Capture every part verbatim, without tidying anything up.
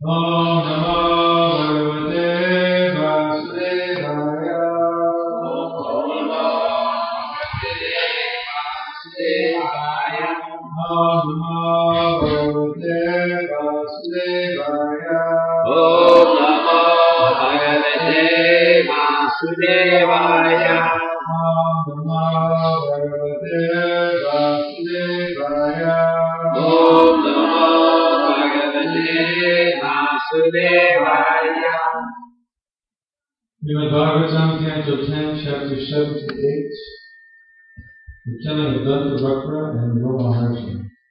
Om Namo Bhagavate Vasudevaya. Om Namo Bhagavate Vasudevaya. Om Namo Bhagavate Vasudevaya. Om Namo Bhagavate Vasudevaya. Om Namo Bhagavate Vasudevaya. Srimad Bhagavatam, Canto ten, Chapter seventy-eight. The telling of Dantavakra and Romaharshi.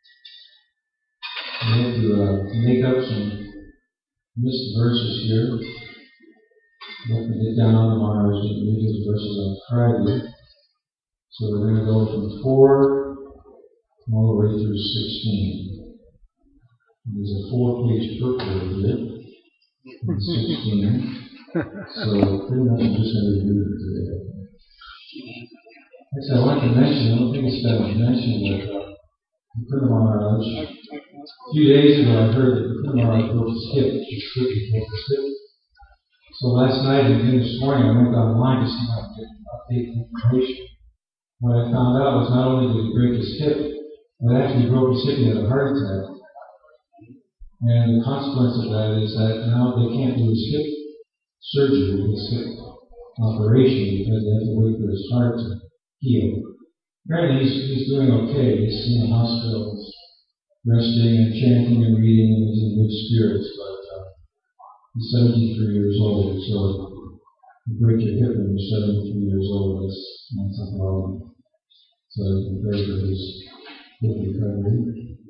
We have to uh, make up some missed verses here. We have to get down on the Maharaj and read his verses on Friday. So we're going to go from four all the way through sixteen. There's a four-page booklet here, in sixteen. So pretty much I'm just going to read it today. Actually, I want to mention, I don't think it's that much mentioned, but uh, Purna Maharaj, a few days ago I heard that Purna Maharaj broke his hip, just quickly broke his hip. So last night and again this morning I went online to see if I could get update information. What I found out was not only did he break his hip, but actually he broke his hip and had a heart attack. And the consequence of that is that now they can't do his hip surgery, his hip operation, because they have to wait for his heart to heal. Apparently he's, he's doing okay. He's in the hospital, resting and chanting and reading, and he's in good spirits. But uh, he's seventy-three years old, so you break your hip when you're seventy-three years old, that's, that's a problem. So you can pray for his good recovery.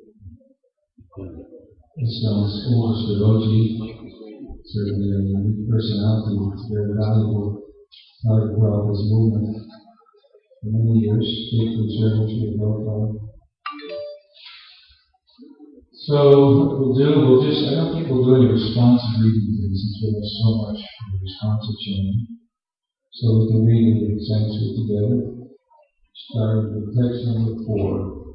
This sounds oldest devotee, certainly a unique personality. It's very valuable part of Prabhupada's movement. For many years, faithful service with Prabhupada. So what we'll do, we'll just, I don't think we'll do any responsive reading today since we have so much for the responsive chain. So we can read it in Sanskrit together. Starting with text number four.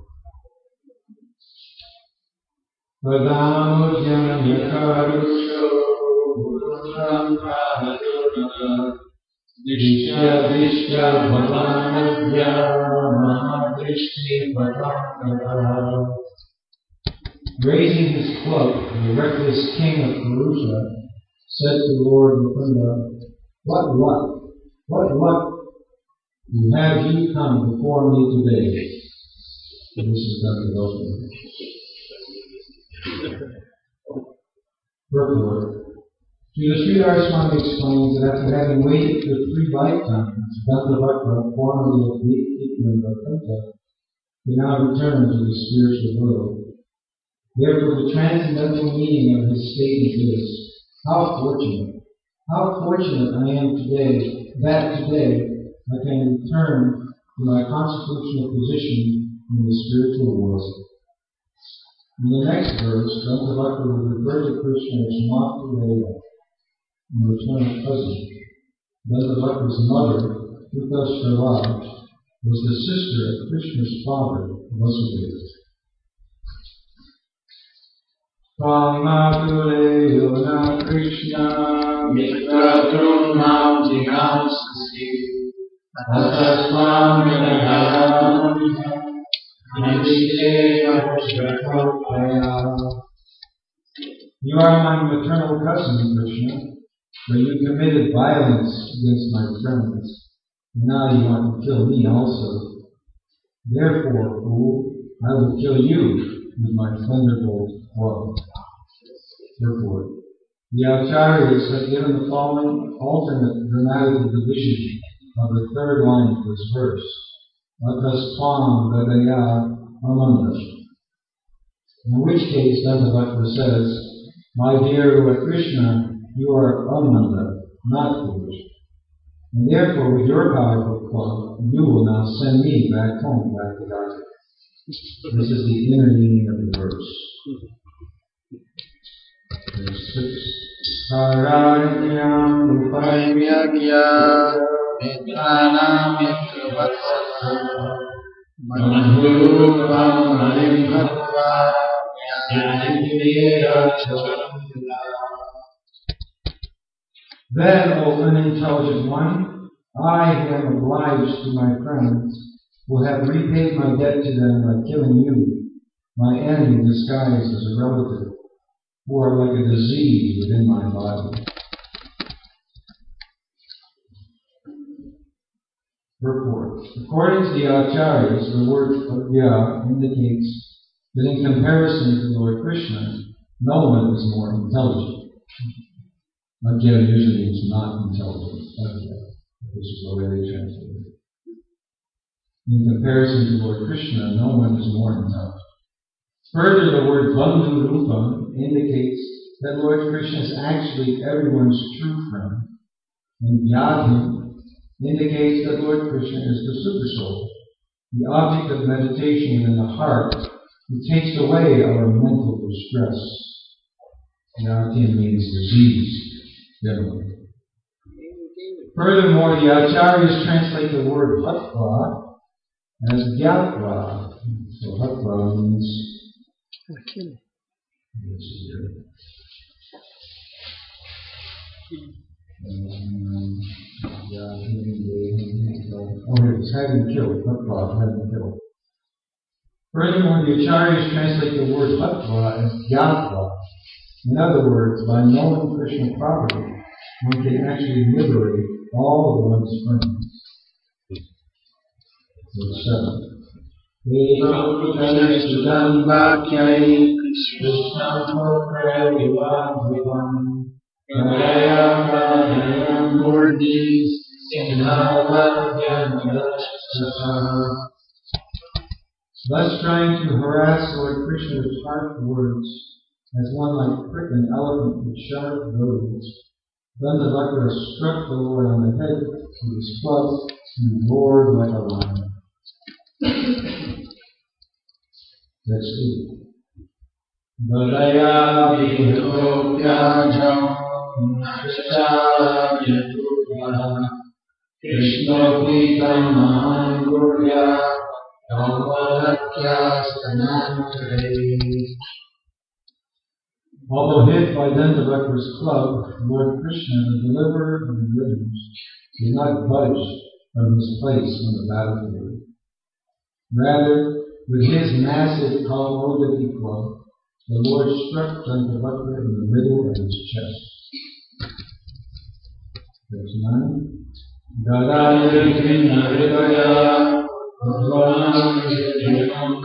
Vadamudhyam yakarusho Gurunam Prahadurana Dishya Dishya Bhavanadhya Mahadrishti Bhatangara. Raising his club, the reckless king of Purusha said to Lord Mukunda, What luck, what luck you have you come before me today? So this is Doctor Goswami. Purport. Srila Sridhar Swami explains that after having waited for three lifetimes, Dantavakra, formerly of Gatekeeper and Vaikuntha, he now returned to the spiritual world. Therefore, the transcendental meaning of his statement is, how fortunate, how fortunate I am today, that today I can return to my constitutional position in the spiritual world. In the next verse, Dantavakra will refer to Krishna as Matulaya, an eternal cousin. Dantavakra's mother, Utashrava, was the sister of Krishna's father, Vasudeva. Matulaya na Krishna Mitratrunam Jinamsasi Atasvam Vinayam You are my maternal cousin, Krishna, but you committed violence against my friends, and now you want to kill me also. Therefore, fool, I will kill you with my thunderbolt club. Therefore, the Acharyas have given the following alternate grammatical division of the third line of this verse. Ataspam Gadaya Amanda. In which case, Dantavakra says, My dear Lord Krishna, you are Amanda, not foolish. And therefore, with your powerful club, you will now send me back home, back to Dharma. This is the inner meaning of the verse. Verse six. Karanyam Upaimyagya Mitranam Mitravatsakam Manurupam Marim Bhatva Yanimira Charamila. Then, O unintelligent one, I, who am obliged to my friends, will have repaid my debt to them by killing you, my enemy disguised as a relative, who are like a disease within my body. Purport. According to the Acharyas, the word Yah indicates that in comparison to Lord Krishna, no one is more intelligent. Agya usually means not intelligent, which is the way they translate it. In comparison to Lord Krishna, no one is more intelligent. Further, the word Bandhu Rupam indicates that Lord Krishna is actually everyone's true friend. And Yadhim indicates that Lord Krishna is the Supersoul, the object of meditation in the heart, who takes away our mental distress. Yadhim means disease, generally. Furthermore, the Acharyas translate the word Hatva as Gyatva. So Hatva means kill. Um, yeah, oh, it's having killed. Hatva, having killed. Furthermore, the Acharyas translate the word Hatva as Gyatva. In other words, by knowing Krishna properly, one can actually liberate all of one's friends. Verse seven. Thus trying to harass Lord Krishna with harsh words, as one might prick an elephant with sharp goads, Dandavakra struck the Lord on the head with his club and roared like a lion. That's it. Dalaya Vidopyajam Nashala Yadurva Krishna Pitam Mahangurya Dhammadakya Stanantare. Although hit by Dandavakra's club, Lord Krishna, the deliverer of the rhythms, did not budge from his place on the battlefield. Rather, with his massive Kaumodaki club, the Lord struck Dandavakra in the middle of his chest. Verse nine. Gadayirvina Hridaya Bhagwanam Yadyanam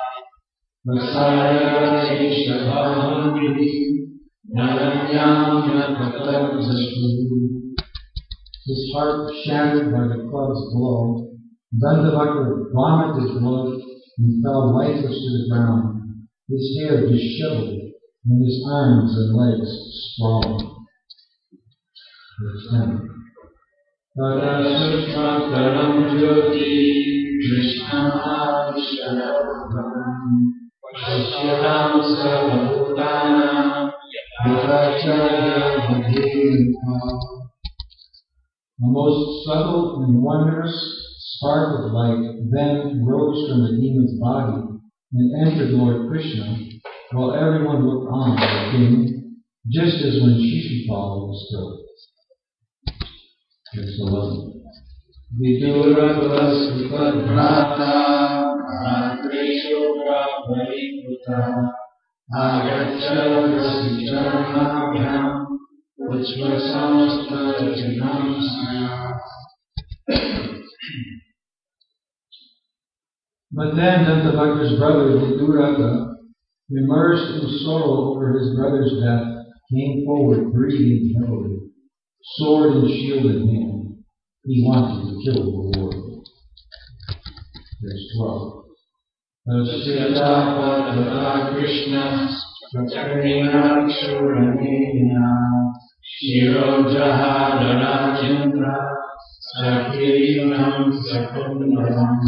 Vasaya Shishabhamri Naranyam Yatatam Zasu. His heart shattered by the club's blow, Dandavakra vomited blood and fell lifeless to the ground, his hair disheveled and his arms and legs sprawling. Verse ten. Tada Sushmataram Jyoti Krishnam Sharam Vashyaram Sarvabhutana Yavacharya Bhadinam. A most subtle and wondrous spark of light then rose from the demon's body and entered Lord Krishna, while everyone looked on the king, just as when Shishupal was killed. Verse eleven. Vidurava's Vipadbrata Ratreshu Brahmarikuta Agachara Sijaramabhyam Uchvasamsta Janamsaya. But then Dandavakra's brother Vidurava, immersed in sorrow over his brother's death, came forward breathing heavily, sword and shield in hand. He wanted to kill the Lord. Verse twelve. Tasya Krishna Chakrina Shuramena Shiro Jahadara Chandra Sakirinam Sakundaram.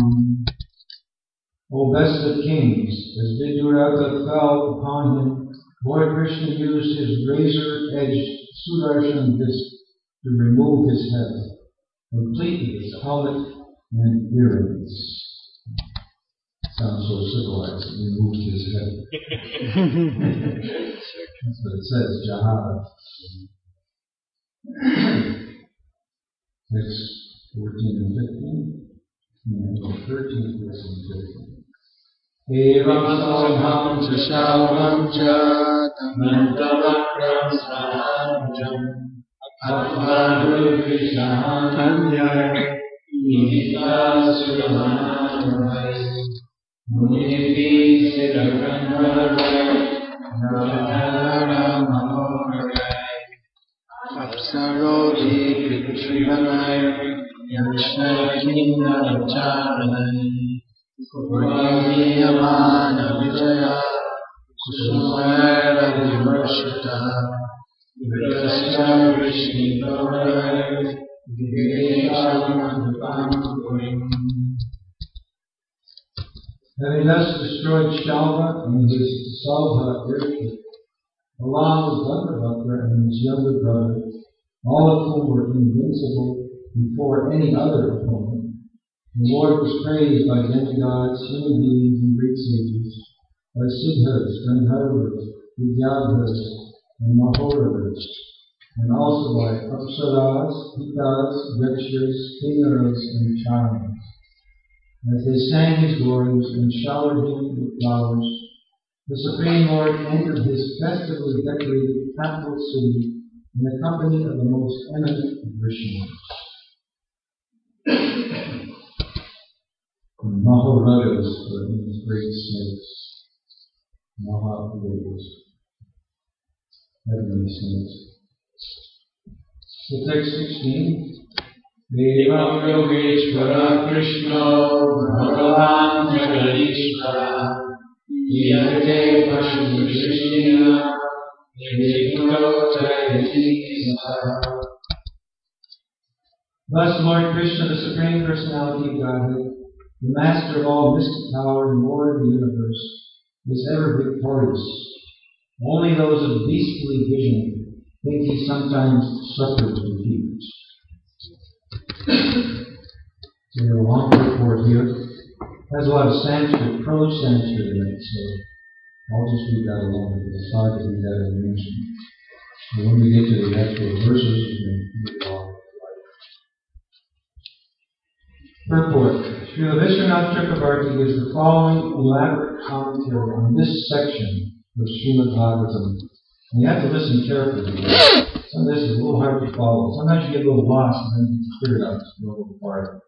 O best of kings, as Vidurava fell upon him, Lord Krishna used his razor-edged Sudarshan disc to remove his head, complete with his helmet and earrings. Sounds so civilized, removed his head. That's what it says, Jahada. Verse fourteen and fifteen. And thirteen, verse fifteen. Evam samham chashavam cha tamantavakram sahajam apadu visham kanyar nita suramanavai munipi siddhakanvarai nara manoharai apsaroji pitrivanai yashakina charanai Purniyamana Vijaya Kusumara Vimarshita Vidasya Vishnivarai Vivekam Purim. Having thus destroyed Shalva and his Salva airship, along with Gandharvakra and his younger brother, all of whom were invincible before any other opponent, the Lord was praised by demigods, human beings, and great sages, by Siddhas, Gandharvas, Vidyadhas, and Mahoravas, and also by Apsaras, Pitas, Yakshas, Kinnaras, and Charmas. As they sang his glories and showered him with flowers, the Supreme Lord entered his festively decorated capital city in the company of the most eminent of Rishis. Mahoragas means great snakes. Mahapurugas, heavenly snakes. So text sixteen. Devam Yogeshvara Krishna Bhagavan Jagadishvara Yate Pashu Shrishtina Yadikuro Jayati Saha. Thus Lord Krishna, the Supreme Personality of Godhead, the Master of all mystic power and Lord of the universe, is ever victorious. Only those of beastly vision think he sometimes suffers defeat. So a long report here. Has a lot of Sanskrit, prose Sanskrit in it, so I'll just read that alone because it's hard to read that in English. So when we get to the actual verses, we can read it all. Purport. Srila Vishwanath Chakravarti gives the following elaborate commentary on this section of Srimad Bhagavatam. And you have to listen carefully. Some of this is a little hard to follow. Sometimes you get a little lost and then you figure it out. It's a little hard.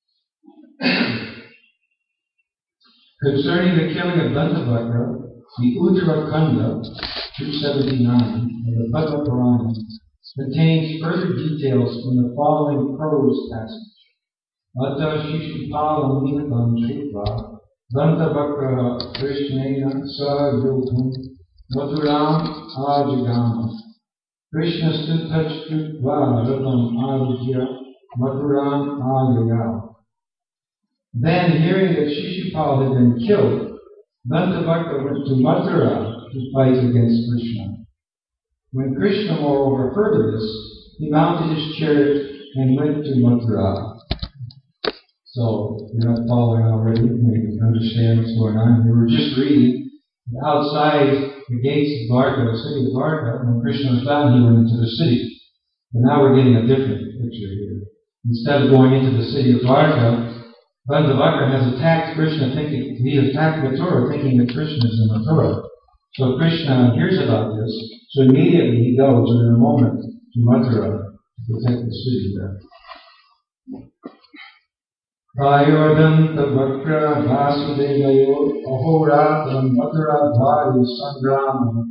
Concerning the killing of Dantavakra, the Uttarakhanda two seventy-nine of the Bhagavad Purana contains further details from the following prose passage. Ata Shishupala Nitam Shukla Dantavakra Krishnena Saha Yudham Mathuram Ajagama Krishna Stutachutva Radham Ajya Mathuram Ajaya. Then, hearing that Shishupal had been killed, Dantavakra went to Mathura to fight against Krishna. When Krishna, moreover, heard of this, he mounted his chariot and went to Mathura. So, if you're not following already, maybe you can understand what's going on. We were just reading that outside the gates of Dwarka, the city of Dwarka, when Krishna was found, he went into the city. But now we're getting a different picture here. Instead of going into the city of Dwarka, Dantavakra has attacked Krishna, thinking he attacked Mathura, thinking that Krishna is in Mathura. So Krishna hears about this, so immediately he goes in a moment to Mathura to protect the city there. Prayodantavakra Vasudevayo Ahoratram Mathura Bhari Sangrama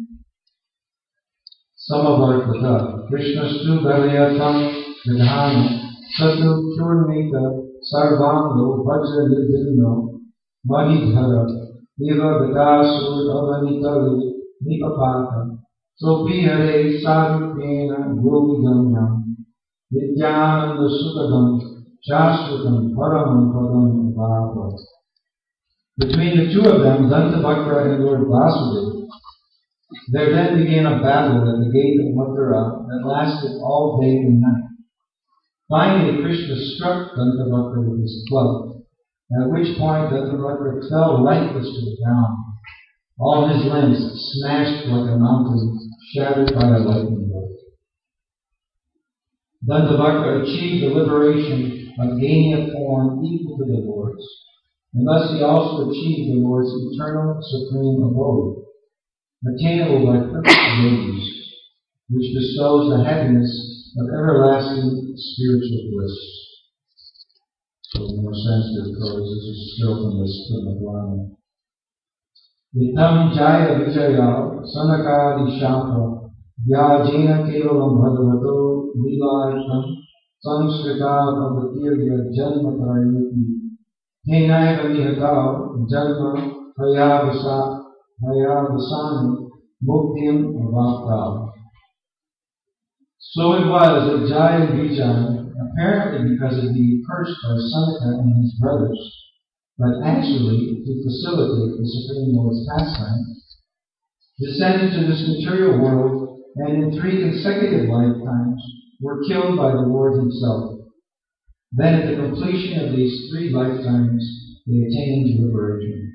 Samavartata Krishna Stu Balayatam Vidhana Satu Churnita Sarvango Vajra Nidhino Madhidhara Eva Vidasur Avanitali Nipapata Sopihare Sarupena Yogigamya Vidyananda Sukadam Shashvatam Param Padam Bhava. Between the two of them, Dantavakra and Lord Vasudeva, there then began a battle at the gate of Mathura that lasted all day and night. Finally, Krishna struck Dantavakra with his club, at which point Dantavakra fell lifeless to the ground, all his limbs smashed like a mountain, shattered by a lightning bolt. Dandavakra achieved the liberation of gaining a form equal to the Lord's, and thus he also achieved the Lord's eternal supreme abode, attainable by perfect yogis, which bestows the happiness of everlasting spiritual bliss. So in more Sanskrit prose, this is still from the Sutta Purana. Vitam Jaya Vijaya Sanakadi Shaka Vyajena Kevalam Bhagavato Vilayakam Samskrita Bhavatirya Janma Tarayati Henaya Nihata Janma Hayavasa Hayavasani Muktim Avapta. So it was that Jaya and Vijaya, apparently because of being cursed by Sanaka and his brothers, but actually to facilitate the Supreme Lord's pastime, descended to this material world and in three consecutive lifetimes were killed by the Lord himself. Then at the completion of these three lifetimes, they attained liberation.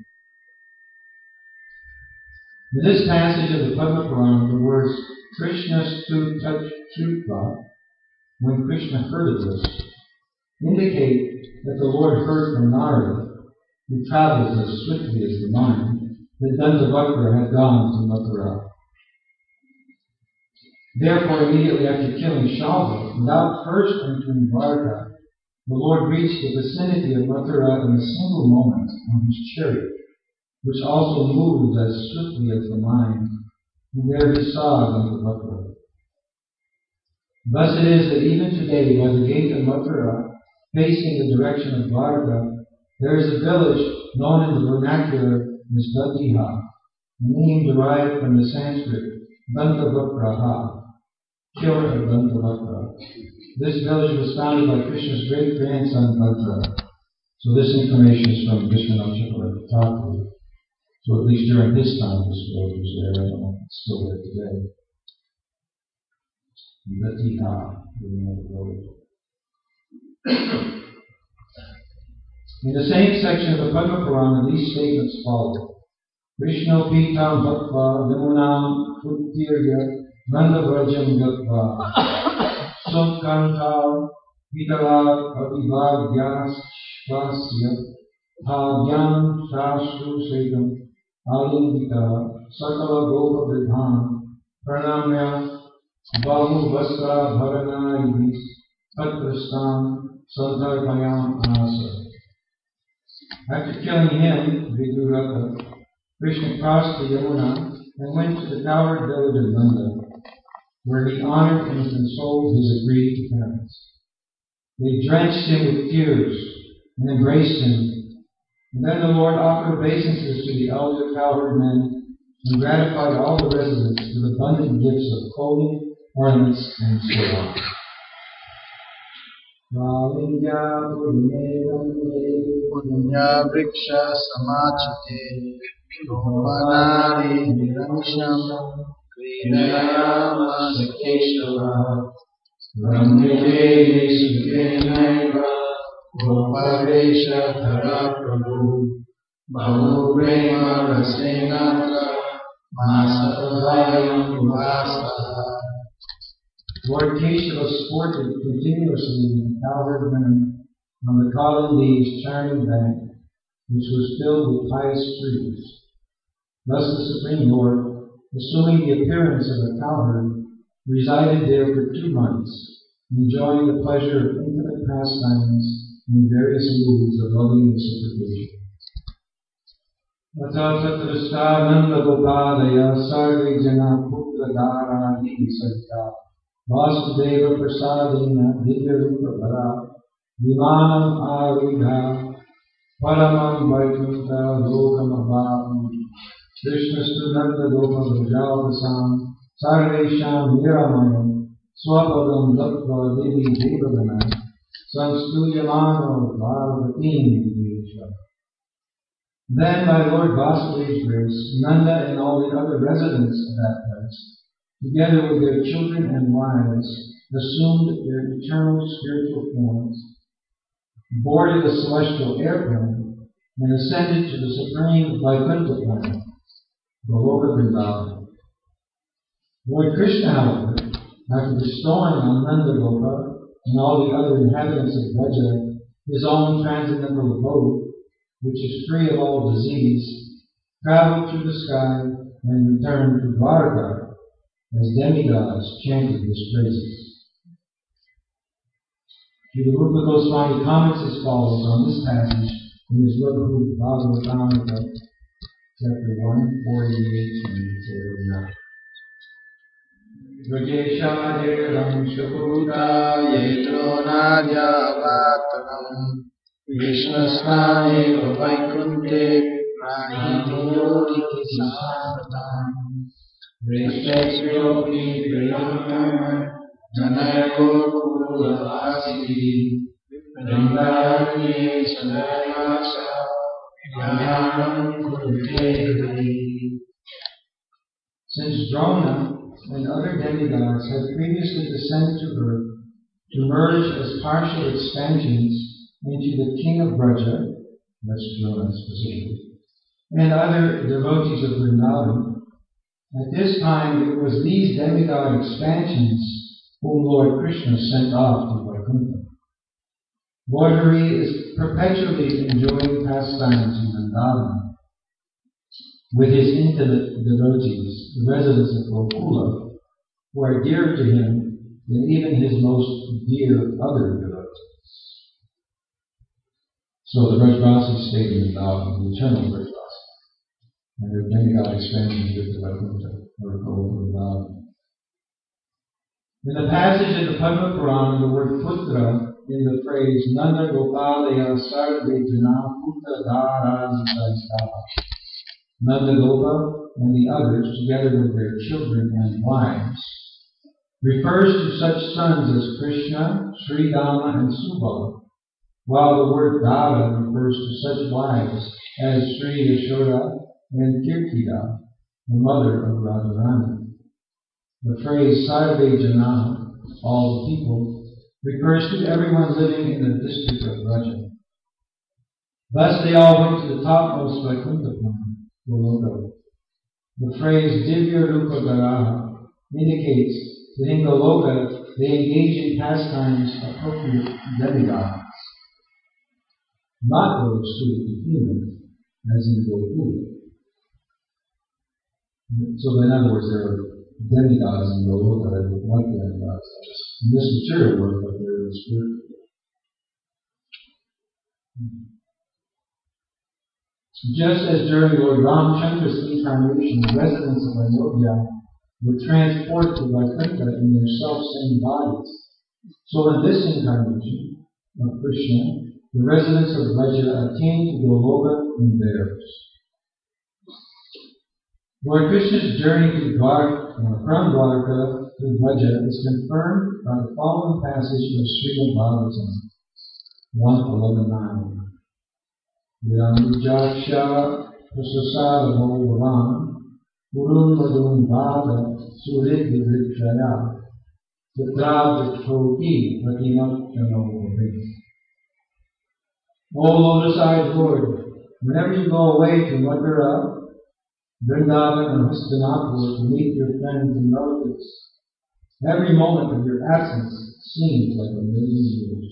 In this passage of the Padma Purana, the words Krishna stu touch Trutva, when Krishna heard of this, indicate that the Lord heard from Narada, who travels as swiftly as the mind, that Dandavakra had gone to Mathura. Therefore, immediately after killing Shalva, without first entering Dwarka, the Lord reached the vicinity of Mathura in a single moment on his chariot, which also moved as swiftly as the mind, and there he saw Dandavakra. Thus it is that even today, by the gate of Mathura, facing the direction of Dwarka, there is a village known in the vernacular as Datiha, a name derived from the Sanskrit Dantavakraha, killer of Dantavakra. This village was founded by Krishna's great grandson Bhadra. So this information is from Vishwanath Chakravarti. So at least during his time, this village was there. I don't know if it's still there today. Datiha, the name of the village. In the same section of the Padma Purana, these statements follow. Vishnu Pitam Bhattva Vimunam Uttirya Nandavrajam Gatva Sumkanta Pitala Abhivadhyas Shvasya Bhavyam Shashru Sekam Alindita Sakala Gopa Vidhan Pranamya Bahu Vastra Bharana Ibis Patrastam Santarpayam Asa. After killing him, Vidurata, Krishna crossed the Yamuna and went to the towered village of Nanda, where he honored and consoled his aggrieved parents. They drenched him with tears and embraced him, and then the Lord offered obeisances to the elder cowherd men and gratified all the residents with abundant gifts of clothing, ornaments, and so on. Punya vriksha samachite Gopanari niramsham Kridayama sakeshava Ramnike sukenaiva Goparesha dhara prabhu Bahu prema rasenaka Masavayam uvasaha. Lord Keshava sported continuously in cowherd men on the Kalindi's charming bank, which was filled with pious trees. Thus the Supreme Lord, assuming the appearance of a cowherd, resided there for two months, enjoying the pleasure of infinite pastimes in various moods of loving reciprocation. Atatatriskananda Gopadaya Sarve Jana Putra Dara Di Sarita Vasudeva Prasadina Divya Rupa Vara Vimanam Avidha Paramam Vaikuntha Lokam Abhavam Krishna Studanta Lokam Vajavasam Sarvesham Niramayam Swapadam Dattva Devi Devadana Samstuyamano Bharavatim Vijayasha. Then by Lord Vasudeva's grace, Nanda and all the other residents of that place, together with their children and wives, assumed their eternal spiritual forms, boarded a celestial airplane, and ascended to the supreme Vaikuntha planet, the Loka Vrindavan. Lord Krishna, however, after bestowing on Nanda Gopa and all the other inhabitants of Braja his own transcendental abode, which is free of all disease, traveled through the sky and returned to Dwarka as demigods chanted his praises. Srila Rupa Goswami comments as follows on this passage in his Rupa Bhagavatamrita, chapter one, forty-eight and forty-nine. Rajeshaderam Shakuta Yetro Nadya Vatanam Vishnasnane Vakunte Pranidoti Satam Vrishtasyopi Priyam Janayako Kulavasi Vrindavani Sadayasa Yahanam Kurute. Since Drona and other demigods had previously descended to earth to merge as partial expansions into the king of Braja, that's Drona specifically, and other devotees of Vrindavan, at this time it was these demigod expansions whom Lord Krishna sent off to Vaikuntha. Lord Hari is perpetually enjoying pastimes in Vrindavan with his intimate devotees, the residents of Gokula, who are dearer to him than even his most dear other devotees. So the Brajavasis stayed in Vrindavan, the eternal Brajavasis, and their demigod expansions with the Vaikuntha, or Vrindavan. In the passage in the Padma Purana, the word putra in the phrase Nanda Gopalaya Sarve Jana Putra Dara Nitastava, Nanda Gopa and the others, together with their children and wives, refers to such sons as Krishna, Sri Dama, and Subala, while the word Dara refers to such wives as Sri Yashoda and Kirtida, the mother of Radharani. The phrase Sarve Jana, all the people, refers to everyone living in the district of Braja. Thus they all went to the topmost Vaikuntha Goloka. The phrase Divya Rupa Garaha indicates that in Goloka they engage in pastimes appropriate to demigods, not those suited to humans, as in Gokula. So in other words, there are demigods in Goloka that look like demigods in this material world, but they're in the spiritual world. Just as during Lord Ramchandra's incarnation, the residents of Ayodhya were transported to Vaikuntha in their self-same bodies, so in this incarnation of Krishna, the residents of Braja attained to Goloka in theirs. Lord Krishna's journey to Dwarka, from Dwarka to Braja is confirmed by the following passage of Srimad Bhagavatam one eleven nine. Yanujaksha prasasara bhavavan Gurun madun bhava surid vidrikshaya Tatra vitroti pratinat janovavi. O lotus-eyed Lord, whenever you go away to Mathura, Vrindavan, or Hastinapur to meet your friends and relatives, every moment of your absence seems like a million years.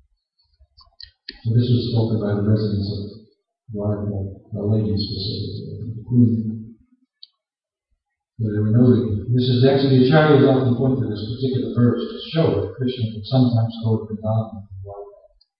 So this was spoken by the residents of Dwarka, the lady specifically, the queen. They were noting. This is actually, Acharyas often point to this particular verse to show that Krishna could sometimes go to Vrindavan and Dwarka.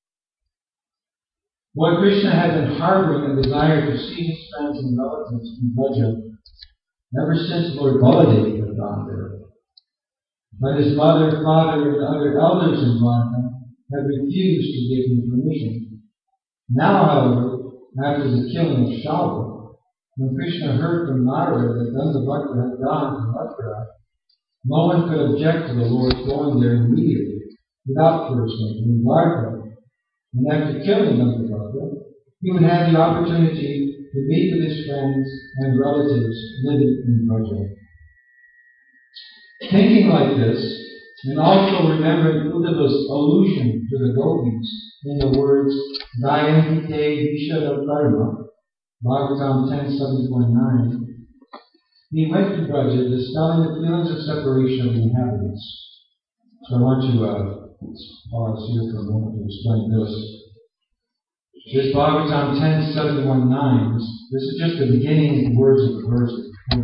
Lord Krishna had been harboring a desire to see his friends and relatives in Braja ever since Lord Baladev had gone there. But his mother, father, and other elders in Dwarka had refused to give him permission. Now, however, after the killing of Shalva, when Krishna heard from Narada that Dandavakta had gone to Mathura, no one could object to the Lord going there immediately without first entering Dwarka. And after killing Dandavakta, he would have the opportunity to meet with his friends and relatives living in Braja. Thinking like this, and also remembering Uddhava's allusion to the gopis in the words Dayanti te Vishada Karma, Bhagavatam ten seven point nine, he went to Braja dispelling the feelings of separation of the inhabitants. So I want to uh, Let's pause here for a moment to explain this. This Bhagavatam ten seventy-one nine, this, this is just the beginning words of the verse that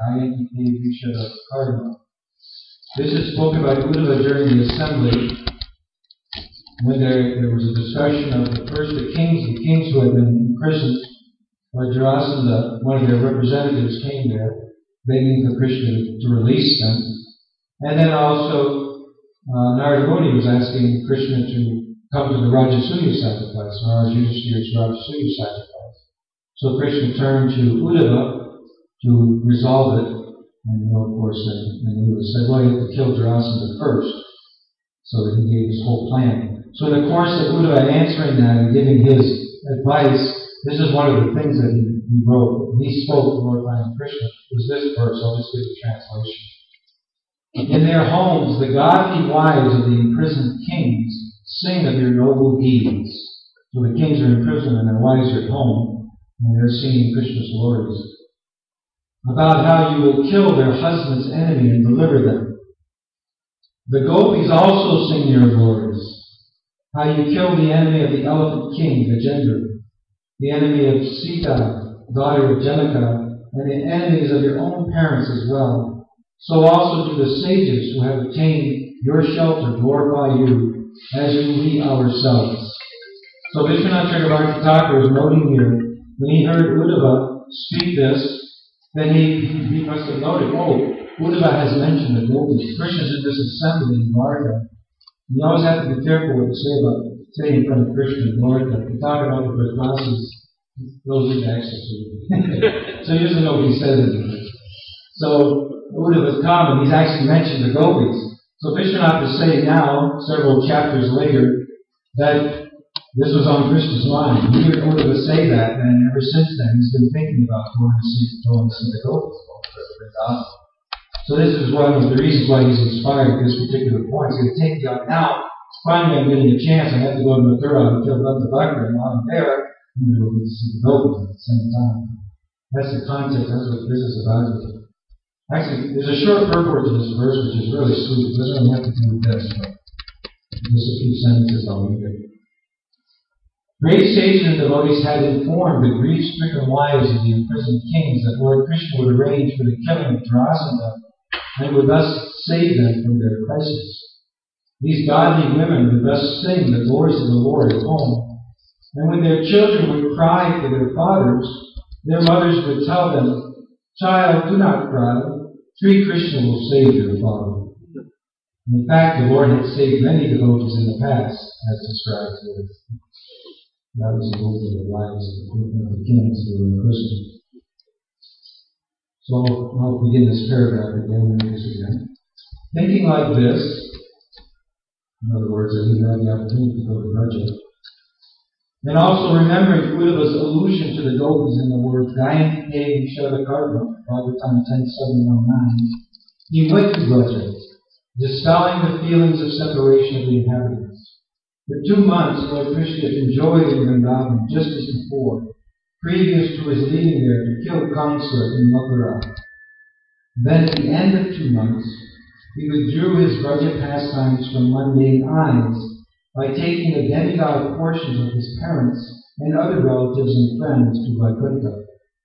This is spoken by Uddhava during the assembly when there, there was a discussion of the first the kings, the kings who had been imprisoned by Jarasandha. One of their representatives came there begging for Krishna to release them. And then also uh, Narada Muni was asking Krishna to come to the Rajasuya sacrifice, Maharaj Yudhishthira's Rajasuya sacrifice. So Krishna turned to Uddhava to resolve it. And you know, of course, and, and Uddhava said, well, you have to kill Jarasandha first. So that he gave his whole plan. So in the course of Uddhava answering that and giving his advice, this is one of the things that he, he wrote. He spoke, glorifying Krishna. It was this verse. I'll just give the translation. In their homes, the godly wives of the imprisoned kings sing of your noble deeds. So the kings are in prison and their wives are at home, and they're singing Krishna's glories. About how you will kill their husband's enemy and deliver them. The gopis also sing your glories. How you kill the enemy of the elephant king, Gajendra, the enemy of Sita, daughter of Janaka, and the enemies of your own parents as well. So also do the sages who have attained your shelter glorify you, as do we ourselves. So Vishwanath Chakravarti Thakur is noting here, when he heard Uddhava speak this, then he, he must have noted, oh, Uddhava has mentioned the gopis. Krishna's in this assembly in Dwarka. You always have to be careful what you say about saying in front of Krishna in Dwarka. If you talk about the Brahmasis, those are the access. So he doesn't know what he says anymore. So Uddhava's come and he's actually mentioned the gopis. So Vishwanath is saying now, several chapters later, that this was on Krishna's mind. He heard Uddhava say that, and ever since then he's been thinking about going to see, going to see the gopis. So this is one of the reasons why he's inspired at this particular point. He's going to take me out now. Finally, I'm getting a chance. I have to go to Mathura and kill Nanda Bhakra, and while I'm there, I'm going to go to see the gopis at the same time. That's the context. That's what this is about. Actually, there's a short purport to this verse, which is really sweet. It doesn't really have to do with this, but just a few sentences I'll read it. Great sages and devotees had informed the grief-stricken wives of the imprisoned kings that Lord Krishna would arrange for the killing of Jarasandha and would thus save them from their crisis. These godly women would thus sing the glories of the Lord at home, and when their children would cry for their fathers, their mothers would tell them, "Child, do not cry. Sri Krishna will save your father." In fact, the Lord had saved many devotees in the past, as described here. That was the role of the wives of the kings who were in prison. So I'll begin this paragraph again and read this again. Thinking like this, in other words, that he had the opportunity to go to Braja, and also remembering Uddhava's allusion to the gopis in the words Gayanti Devi Shadakarma, Bhagavatam ten seven one nine, he went to Braja, dispelling the feelings of separation of the inhabitants. For two months, Lord Krishna enjoyed in Vrindavan just as before, previous to his leaving there to kill Kamsa in Mathura. Then at the end of two months, he withdrew his Braja pastimes from mundane eyes by taking the demigod portions of his parents and other relatives and friends to Vaikuntha.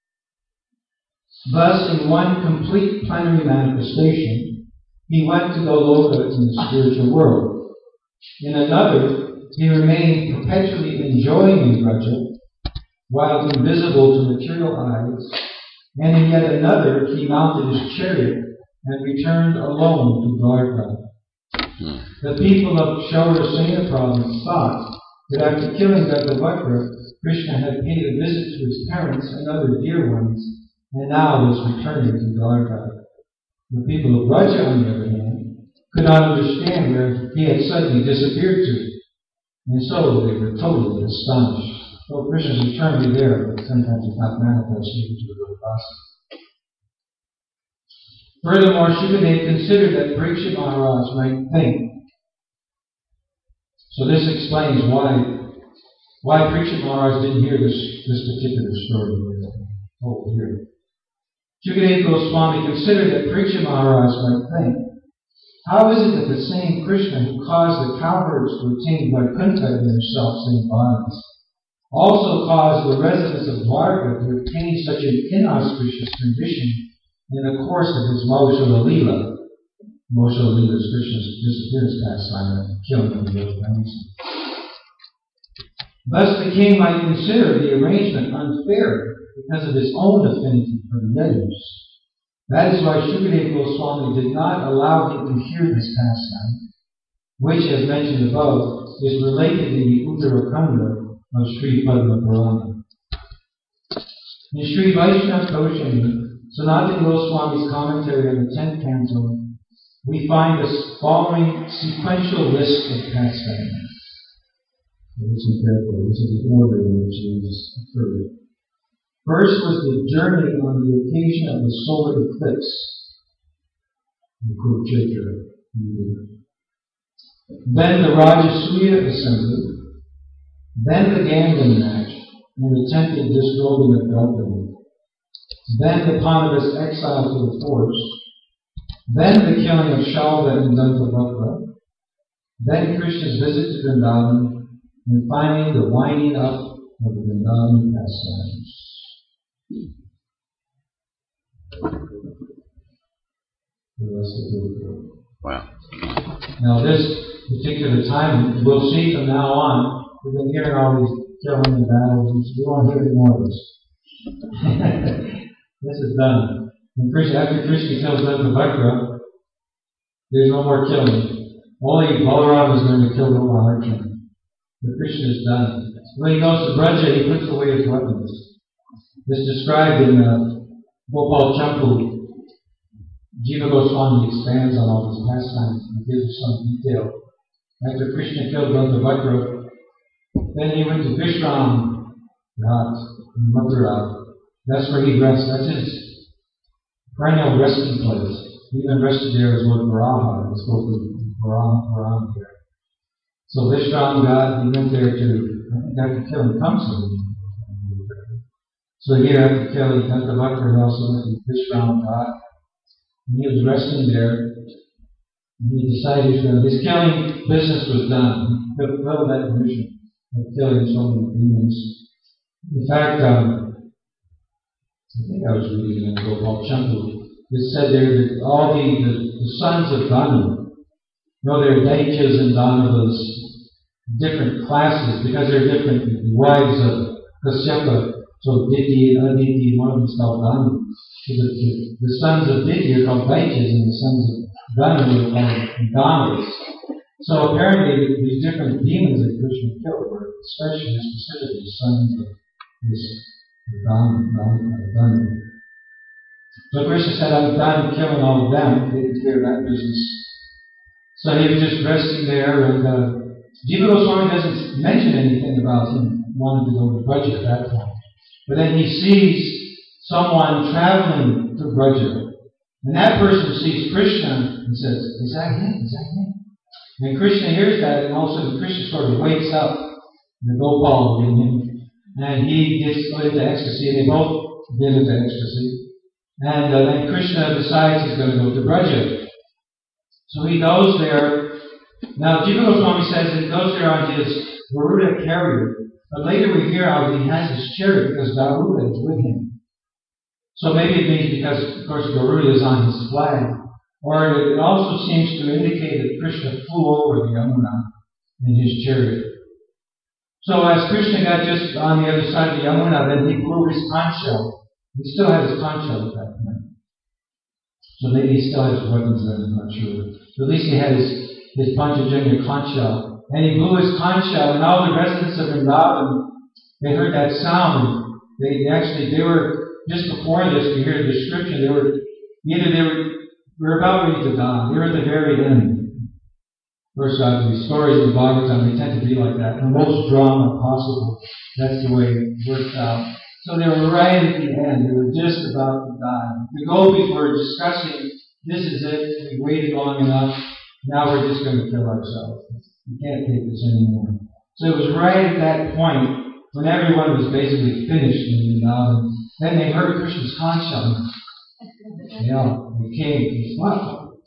Thus, in one complete plenary manifestation, he went to Goloka in the spiritual world. In another, he remained perpetually enjoying in Braja, while invisible to material eyes, and in yet another he mounted his chariot and returned alone to Dwarka. The people of Shaurasena province thought that after killing Gandavakra, Krishna had paid a visit to his parents and other dear ones, and now was returning to Dwarka. The people of Braja, on the other hand, could not understand where he had suddenly disappeared to, and so they were totally astonished. So Krishna's eternally there, but sometimes it's not manifest even to the real person. Furthermore, Shukadeva considered that Parikshit Maharaj might think. So this explains why why Parikshit Maharaj didn't hear this, this particular story over here. Shukadeva Goswami considered that Parikshit Maharaj might think How is it that the same Krishna who caused the cowherds to attain Vaikuntha in their self-same bodies also caused the residents of Dwarka to attain such an inauspicious condition in the course of his Maushala Leela? Maushala Leela is Krishna's disappearance pastime and killing of the other enemies. Thus the king might consider the arrangement unfair because of his own affinity for the Yadus. That is why Shukadeva Goswami did not allow him to hear this pastime, which, as mentioned above, is related in the Uttarakanda of Sri Padma Purana. In Sri Vaishnava Koshani, Sanatana Goswami's commentary on the tenth canto, we find the following sequential list of pastimes. Listen carefully. This is the order in which these occurred. First was the journey on the occasion of the solar eclipse in Kurukshetra. Then the Rajasuya assembly. Then the Gangan match and attempted disrobing of Draupadi. Then the Pandavas exile to the forest. Then the killing of Shalva and Dantavakra. Then Krishna's visit to Vrindavan. And finally the winding up of the Vrindavan pastimes. Wow. Now this particular time, we'll see from now on, we've been hearing all these killing and battles, and we won't hear any more of this. This is done. When Krishna, after Krishna kills Dantavakra, there's no more killing. Only Balaram is going to kill Maharashtra. But Krishna is done. When he goes to Braja, he puts away his weapons. This is described in uh, Gopal Champu. Jiva Goswami expands on all these pastimes and gives us some detail. After Krishna killed Dantavakra, then he went to Vishram Ghat in Mathura. That's where he rests. That's his perennial resting place. He even rested there as Lord Varaha. It's called the Varaha there. So Vishram Ghat, he went there to, I think after killing Kamsa. So here after killing Dantavakra, he also went to Vishram Ghat. And he was resting there. And he decided that his killing business was done. He fulfilled that mission of killing so many demons. In fact, um, I think I was reading in Gopal Champu. It said there that all the, the, the sons of Danu, you know, there are Daityas and Danavas, different classes, because they're different wives of Kasyapa. So Diti and Aditi, one of them is called Danu. So the, the, the sons of Diti are called Daityas, and the sons of Danu are called Danavas. So apparently these different demons that Krishna killed were especially specifically sons of this Danu. So Krishna said, I'm done killing all of them. He didn't care that business. So he was just resting there, and uh, Jiva Goswami doesn't mention anything about him wanting to go to Braja at that point. But then he sees someone traveling to Braja. And that person sees Krishna and says, is that him? Is that him? And Krishna hears that, and all of a sudden Krishna sort of wakes up, the Gopal in him, and he gets into ecstasy, and they both get into ecstasy. And uh, then Krishna decides he's going to go to Braja. So he goes there. Now, Jiva Goswami says that he goes there on his Garuda carrier. But later we hear how he has his chariot because Garuda is with him. So maybe it means because, of course, Garuda is on his flag. Or it also seems to indicate that Krishna flew over the Yamuna in his chariot. So as Krishna got just on the other side of the Yamuna, then he blew his conch shell. He still had his conch shell at that point. So maybe he still has weapons then, I'm not sure. But at least he had his, his Panchajanya conch shell. And he blew his conch shell, and all the residents of Vrindavan, they heard that sound. They actually, they were, just before this, we hear the description, they were, either they were, were about ready to die. They were at the very end. Of course, uh, the stories of the Bhagavatam, they tend to be like that. The most drama possible. That's the way it worked out. So they were right at the end. They were just about to die. The Gopis were discussing, this is it, we waited long enough, now we're just going to kill ourselves. We can't take this anymore. So it was right at that point, when everyone was basically finished in Vrindavan, then they heard Krishna's conch shell. You know, they came, wow,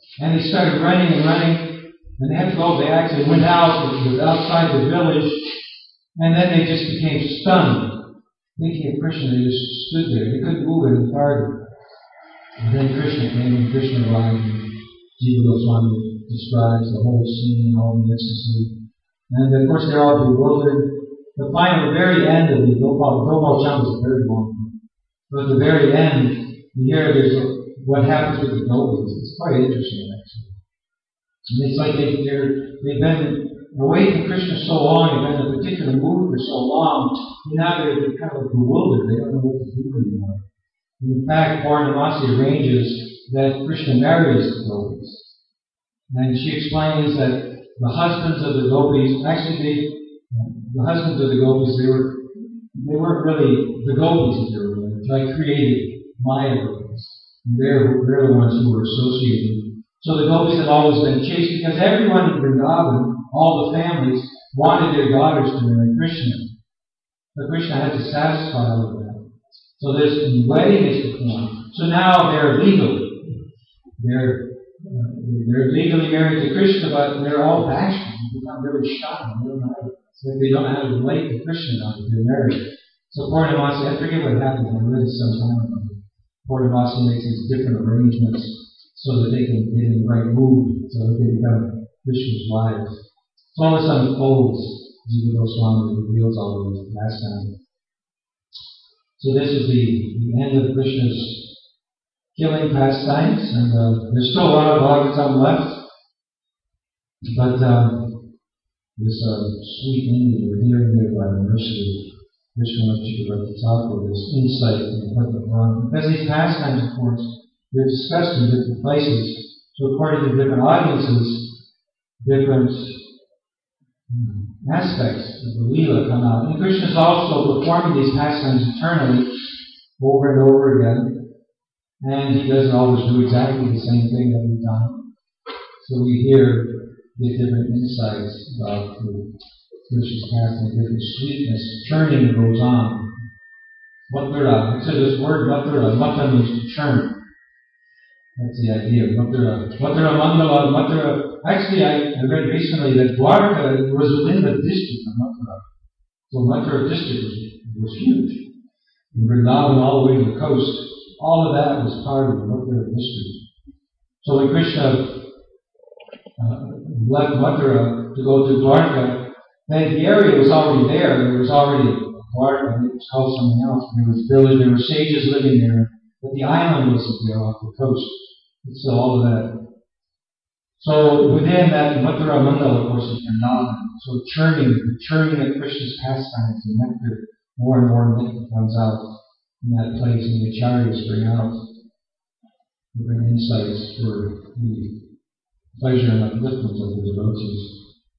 And they started running and running, and they had to go, they actually went out, it was outside the village, and then they just became stunned, thinking of Krishna. They just stood there. They couldn't move any farther. And then Krishna came, and Krishna arrived, and Jiva Goswami describes the whole scene, all the ecstasy. And of course they're all bewildered. The final, the very end of the Gopal, Gopal Chant was very long. But at the very end, you hear there's a, what happens with the gopis. It's quite interesting, actually. And it's like they, they're, they've been away from Krishna so long, they've been in a particular mood for so long, and now they're, they're kind of bewildered. They don't know what to do anymore. In fact, Purnamasi arranges that Krishna marries the gopis. And she explains that the husbands of the gopis, actually they, the husbands of the gopis, they were, they weren't really the gopis that they were really. Like created Maya gopis. They're, they're the ones who were associated. So the gopis had always been chaste because everyone in Vrindavan, all the families, wanted their daughters to marry Krishna. But Krishna had to satisfy all of that. So this wedding is performed. So now they're legal. They're uh, they're legally married to Krishna, but they're all bashful. They become very shy. They don't know how to, it's like they don't know how to relate to Krishna now that they're married. So Purnamasi, I forget what happened. I read this some time ago. Purnamasi makes these different arrangements so that they can get in the right mood, so that they become Krishna's wives. So all this unfolds. Jiva Goswami reveals all of this last time. So this is the, the end of Krishna's killing pastimes, and uh, there's still a lot of Bhagavatam left. But um, this uh, sweet ending we're hearing here by the mercy of Krishna Chakravarti Thakur, this insight into what the Brahman. Because these pastimes, of course, they're discussed in different places. So according to different audiences, different um, aspects of the Leela come out. And Krishna is also performing these pastimes eternally, over and over again. And he doesn't always do exactly the same thing every time. So we hear the different insights about the Krishna's pastime, different sweetness, churning goes on. Mathura. So this word Mathura, Matha means to churn. That's the idea. Mathura. Mathura Mandala, Mathura. Actually, I, I read recently that Dwarka was within the district of Mathura. So Mathura district was, was huge. And Vrindavan all the way to the coast. All of that was part of the Mathura district. So when Krishna uh, left Mathura to go to Dwarka, then the area was already there. There was already Dwarka, it was called something else. There was village, there were sages living there, but the island wasn't there off the coast. And so all of that. So within that Mathura Mandala, of course, is Vrindavan. So churning, the churning of Krishna's pastimes, the nectar, more and more nectar comes out in that place, and the acharyas bring out different insights for the pleasure and upliftment of the devotees.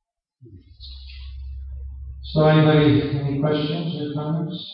So anybody, any questions or comments?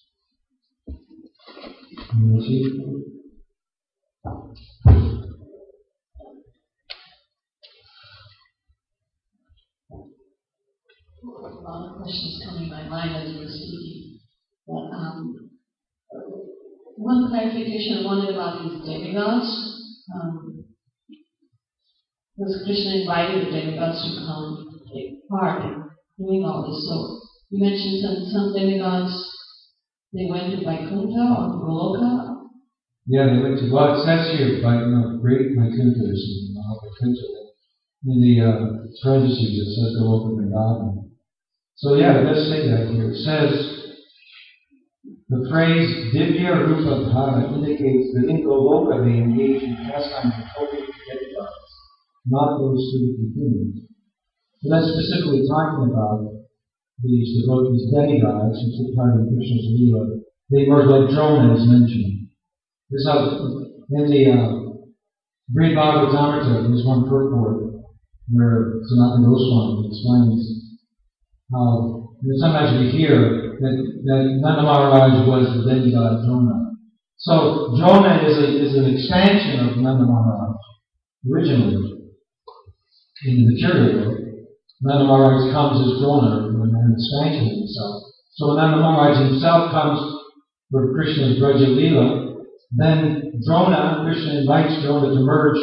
A lot of questions coming to my mind as you were speaking. But um, one clarification I wanted about these demigods. Um, was Krishna invited the demigods to come take part in doing all this? So you mentioned some, some demigods, they went to Vaikuntha or Goloka? Yeah, they went to, well, it says here, by, you know, great Vaikuntha or something, Vaikuntha. In the uh, parentheses, it says Goloka Vrindavan. So yeah, it does say that here. It says, the phrase Divya Rupa Dhara indicates that in Goloka they engage in pastimes appropriate to demigods, not those to the continues. So that's specifically talking about these devotees, demigods, who took part in Krishna's Leela. They were like Drona, as mentioned. There's a, in the uh, Brihad Bhagavatamrita, there's one purport where Sanatana Goswami explains how sometimes we hear that, that Nanda Maharaj was the demigod Drona. So Drona is, a, is an expansion of Nanda Maharaj, originally, in the material world. Nanda Maharaj comes as Drona, an expansion of himself. So when Nanda Maharaj himself comes for Krishna's Braja Leela, then Drona, Krishna invites Drona to merge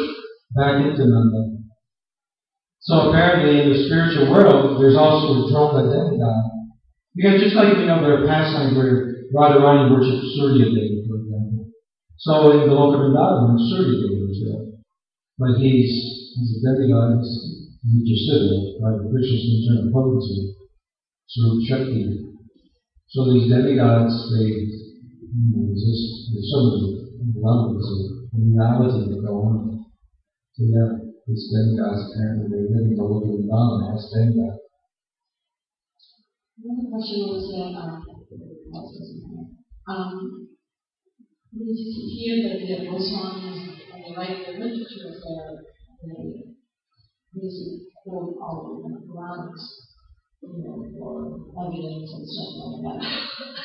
back into Nanda. So apparently in the spiritual world, there's also a drone, a demigod. Because just like, you know, there are pastimes where Radharani worships Surya Devi, for example. So in the Loka Vrindavan, Surya Devi is there. But he's, he's a demigod, he's, he just said it, right? Krishna's internal potency, Swarup Shakti. So these demigods, they you know, exist, there's so many levels of reality that go on. So yeah, these demigods apparently they live in the Loka Vrindavan as demigods. Another question was that, um, um, we hear that the Goswamis, when they write their literature, they basically quote all of the Puranas, you know, for evidence and stuff like that.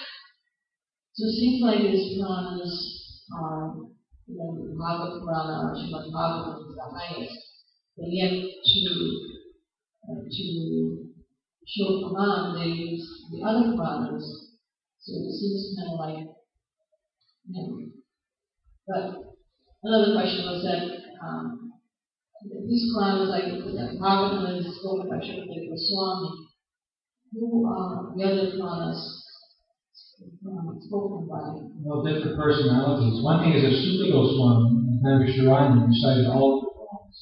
So it seems like these Puranas are, you know, the Bhagavad Purana or Srimad Bhagavatam is the highest, but yet to, uh, to show Puran, they use the other Puranas. So it seems kind of like, you know. But another question was that um, these Puranas, like the Bhagavatam is spoken by Srila Goswami. Who are the other Puranas um, spoken by? Well, different personalities. One thing is that Sutta Goswami and Nagashirani recited all of the Puranas.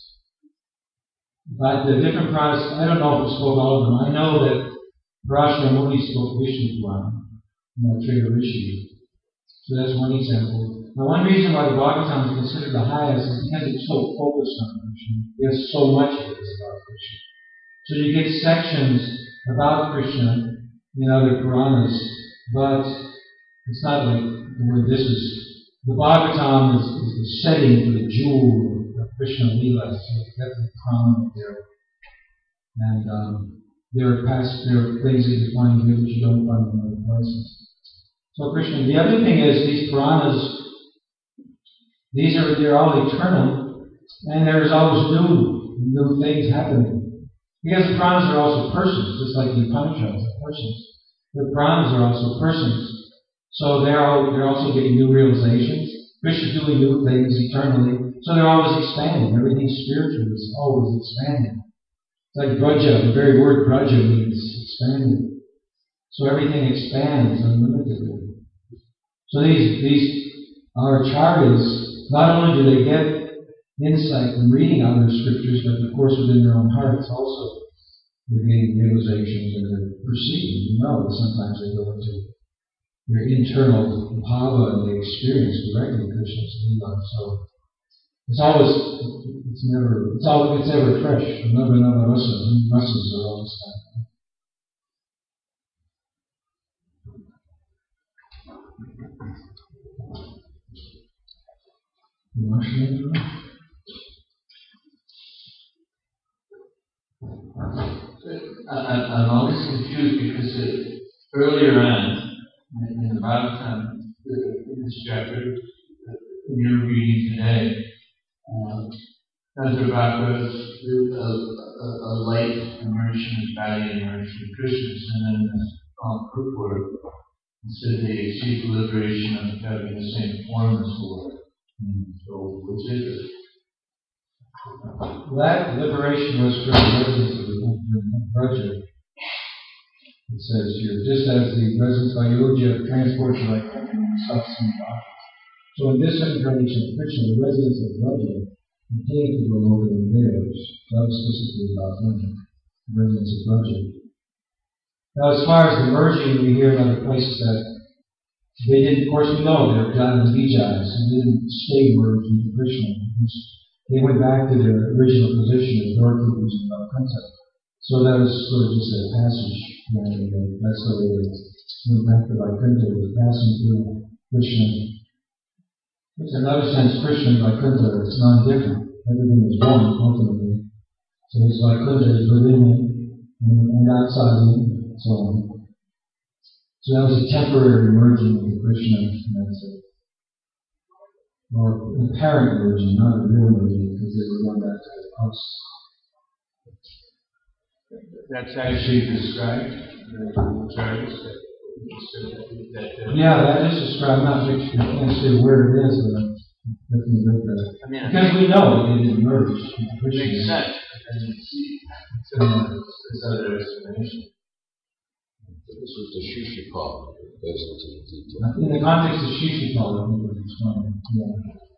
But the different Puranas, I don't know if it spoke all of them. I know that Parashara Muni spoke Vishnu Purana, Maitreya Rishi. So that's one example. Now, one reason why the Bhagavatam is considered the highest is because it's so focused on Krishna. There's so much of it is about Krishna. So you get sections about Krishna in other Puranas, but it's not like where this is. The Bhagavatam is, is the setting for the jewel of Krishna Leela, so it's definitely prominent there. And um, there are past, there are things that you find here that you don't find in other places. So Krishna, the other thing is these Puranas, these are, they're all eternal, and there's always new, new things happening. Because the Puranas are also persons, just like the Upanishads are persons. The Puranas are also persons. So they're, all, they're also getting new realizations. Krishna's doing new things eternally. So they're always expanding. Everything spiritual is always expanding. It's like Braja. The very word Braja means expanding. So everything expands unlimitedly. So these, these our acharyas, not only do they get insight from reading other scriptures, but of course within their own hearts also they're getting realizations and they're perceiving. You know that sometimes they go into their internal bhava and they experience directly Krishna's Leela. So it's always, it's never, it's always, it's ever fresh. Never, never rasas. Rasas are always happening. I, I'm always confused because uh, earlier on in the Bhagavatam, in this chapter, in your reading today, Nanda Bhakta is a, a, a light immersion, a body immersion in Krishna's, and then the um, purport said they achieve liberation of having the same form as the Lord. So, which is it? That liberation was for the residents of the Braja. It says here, just as the residents of Ayodhya transport you like substance objects. So in this incarnation of Krishna, the residents of Braja continue to go over their theirs. That was specifically about them, the residents of Braja. Now, as far as the merging, we hear in other places that they didn't, of course, we know they're Jnana Vijayas, who didn't stay merged into Krishna. They went back to their original position as doorkeepers in Vaikuntha. So that was sort of just a passage. You know, that's the way they went back to Vaikuntha, was passing through Krishna. In another sense, Krishna and Vaikuntha, it's non-different. Everything is one, ultimately. So his Vaikuntha is within him and outside him, and so on. So that was a temporary merging with Krishna, and that's it. Or apparent merging, not a real merging, because they were going back to the house. That's actually described, the charges that, that, that uh, yeah, that is described. I'm not sure, I can't say where it is, but definitely read that. I mean, Because we know that they didn't merge with it makes Christians. sense. I didn't see this other explanation. This was the Shishikal that goes into the detail. In the context of Shishikal, I think it was explained. Yeah.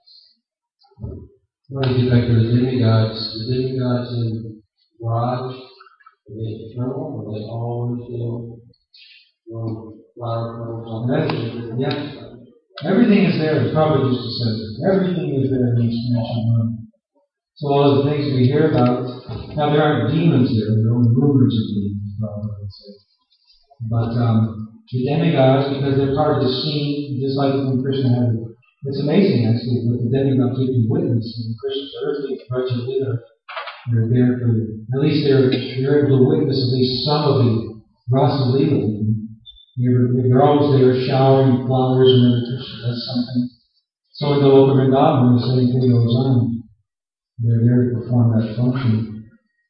What do you think of the demigods? The demigods in Raj, were they eternal? Were they always there? One flower petals on That, yeah. Everything is there. It's probably just a sense. Everything is there in the spiritual realm. So all of the things we hear about, now there aren't demons there. There are only rumors of demons, probably I would say. But um, the demigods, because they're part of the scene, just like when Krishna had it. It's amazing, actually, what the demigods do can witness. And Krishna's earthly Raja Lila, they're there for, at least they're, they're able to witness at least some of the Rasa Lila. They're, they're always there showering flowers and everything. That's something. So in the Loka Vrindavan, the same thing goes on. They're there to perform that function.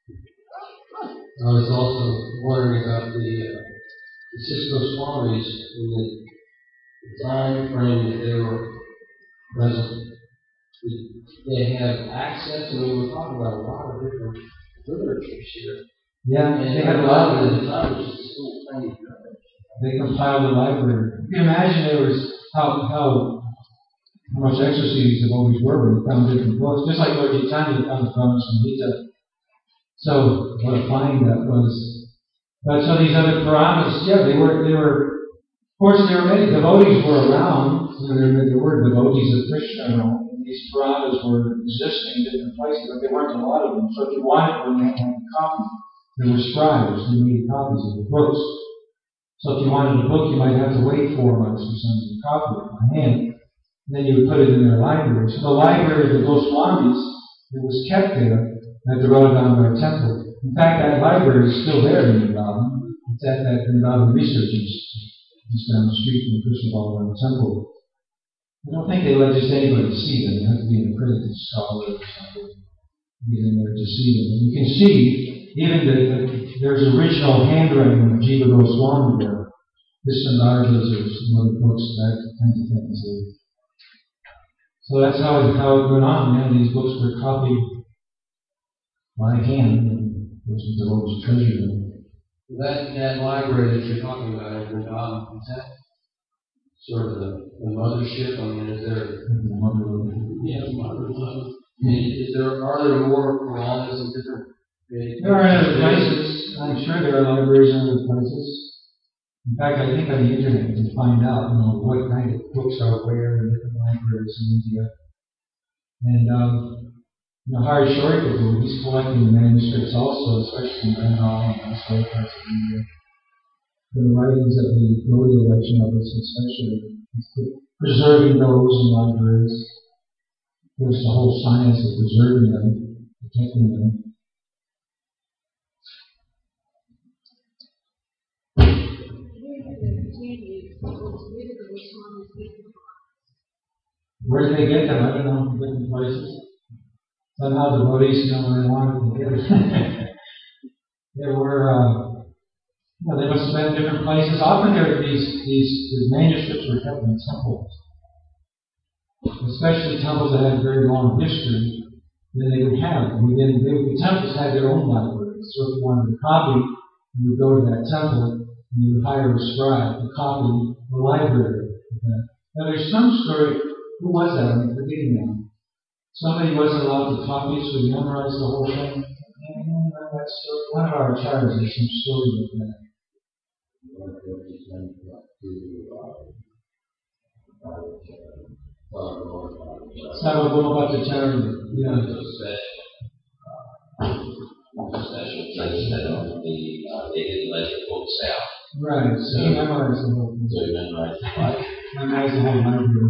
I was also wondering about the, uh, the Cisco Swamis in the, the time frame that they were present. Did they have access? I mean, we're talking about a lot of different literatures here. Yeah, And they had a a lot lot of of the time was just a little tiny bit. They compiled a library. You can imagine there was how how how much exercise the always were when they found different books. Just like Lord Chaitanya found the Brahma Samhita. So what a find that was. But so these other Puranas, yeah, they were they were of course there were many devotees were around. You know, there, there were devotees of Krishna around. And these Puranas were existing in different places, but there weren't a lot of them. So if you wanted one, you had to have a copy. There were scribes who made copies of the books. So if you wanted a book, you might have to wait four months for someone to copy it by hand. And then you would put it in their library. So the library of the Goswamis, it was kept there at the Radhamar temple. In fact, that library is still there in Vrindavan. It's at that Vrindavan Research Institute, just down the street from the Krishna Balaram temple. I don't think they let just anybody see them. You have to be an accredited scholar or something to get in there to see them. And you can see even the, the there's original handwriting of Jiva Goswami there. Viswanarthas or some other books, that kind of things there. So that's how it, how it went on. Man, these books were copied by hand, and those were devotees treasured them. That, that library that you're talking about in Vrindavan, is that sort of the, the mothership? I mean, is there... Yeah, mothership. I mean, is there, are there more Puranas in different... There are other places. I'm sure there are libraries in other places. In fact, I think on the internet you can find out, you know, what kind of books are where in different libraries in India. And, um, you know, Hari Shorika, he's collecting manuscripts also, especially in Bengal and other parts of India. The writings of the Gaudiya Vaishnavas, especially, he's preserving those in libraries. There's the whole science of preserving them, protecting them. Where did they get them? I don't know, from different places. Somehow the devotees know where they wanted to get it. There were, uh, you know, they must have been different places. Often there these, these, these manuscripts were kept in temples. Especially temples that had a very long history. Then they would have, within, they, the temples had their own libraries. So if you wanted a copy, you would go to that temple and you would hire a scribe to copy the library. Okay. Now there's some story, who was that? I'm forgetting now. Somebody wasn't allowed to copy, so he memorized the whole thing. That story. One of our acharyas has some story like that. Sarvabhaumabhattacharya. Yeah. Special place that only uh, they didn't let the books out. Right, so he memorized the whole thing. So he memorized the Bible. Memorized the whole library.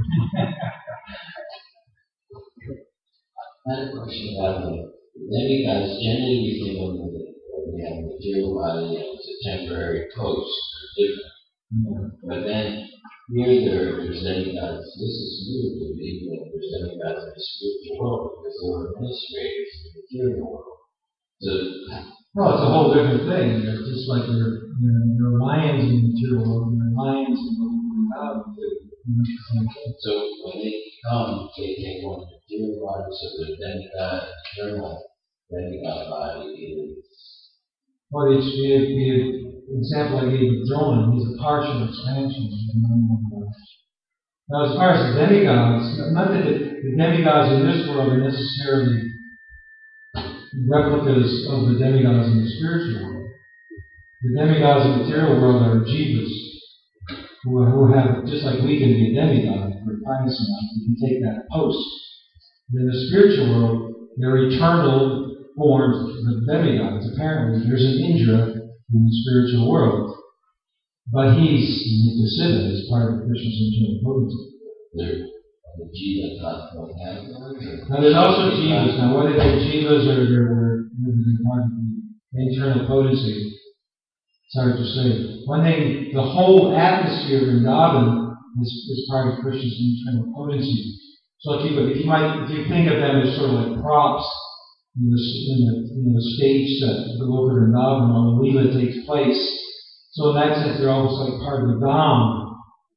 I had a question about the demigods. Generally, we think of them that we have a material body and it's a temporary post, or different. Yeah. But then, here there, there's demigods. This is new to me, that there's demigods in the spiritual world because they were administrators in the material world. So, well, it's a whole different thing. It's just like there, you know, there are lions in the material world, and there are lions in the world. So when they come, they take on the material body, so the demigod, eternal demigod body is. Well, it's the, the example I gave of Jonah is a partial expansion of the mind. Now, as far as the demigods, not that the, the demigods in this world are necessarily replicas of the demigods in the spiritual world. The demigods in the material world are jivas, who, who have, just like we can be a demigod, if we're pious enough, we can take that post. In the spiritual world, they're eternal forms of demigods. Apparently, there's an Indra in the spiritual world. But he's Nityasiddha as part of Krishna's internal potency. They're the jiva not going to have one. Now, there's also jivas. Now, whether they're jivas or they're, they're part of the internal potency, it's hard to say. One thing, the whole atmosphere of Vrindavan is, is part of Krishna's internal potency. So if you, if you might, if you think of them as sort of like props in the, in the, in the stage set of the Lord of Vrindavan, while the Leela takes place, so in that sense, they're almost like part of the Dham.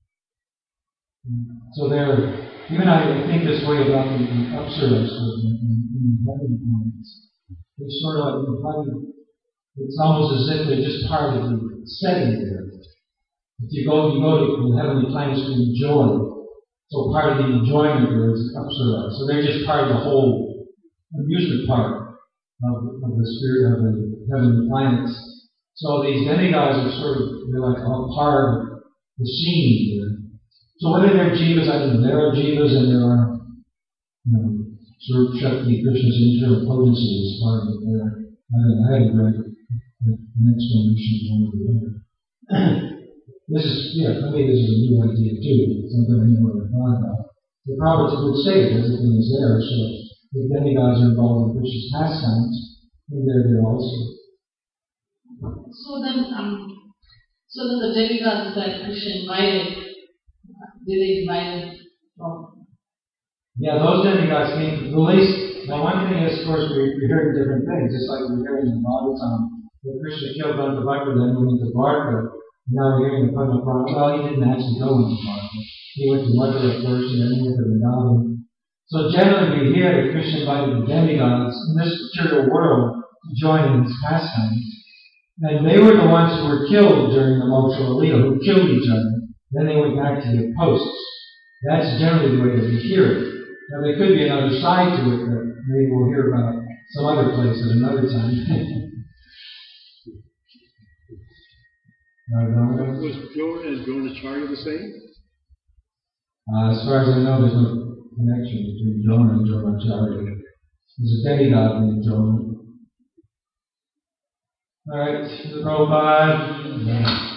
So they're, even I think this way about the, the Apsaras in, in, in the heavenly planets. They're sort of like, probably, it's almost as if they're just part of the setting there. If you go, you go to the heavenly planets to enjoy. So part of the enjoyment there is Apsaras. So they're just part of the whole amusement part of, of the spirit of the heavenly planets. So these demigods are sort of, they're like a part of the scene here. So whether they're jivas, I don't know, there are jivas and there are, you know, Swarup Shakti, Krishna's internal potency is part of it there. I don't know, I haven't read an explanation of one or the other. This is, yeah, for me this is a new idea too, something I never really thought about. The prophets would say that everything is there, so if demigods are involved in Krishna's pastimes, then they're there also. So then, um, so then the demigods that Krishna invited, did they invite from? Yeah, those demigods came from the least. Now, one thing is, of course, we, we're hearing different things, just like we're hearing in Bhagavatam. That Krishna killed Bhakta, then went into Dwarka. Now we're hearing the Padma. Well, he didn't actually go into Dwarka. He went to Mathura first, and then he went to Vrindavan. So generally, we hear that Krishna invited the demigods in this material world to join in his pastimes. And they were the ones who were killed during the Moksha Leela, who killed each other. Then they went back to their posts. That's generally the way that we hear it. Now, there could be another side to it that maybe we'll hear about some other place at another time. Was Jonah and Dronacharya the same? Uh, as far as I know, there's no connection between Jonah and Dronacharya. There's a demigod named Jonah. All right, Prabhupada. Yeah.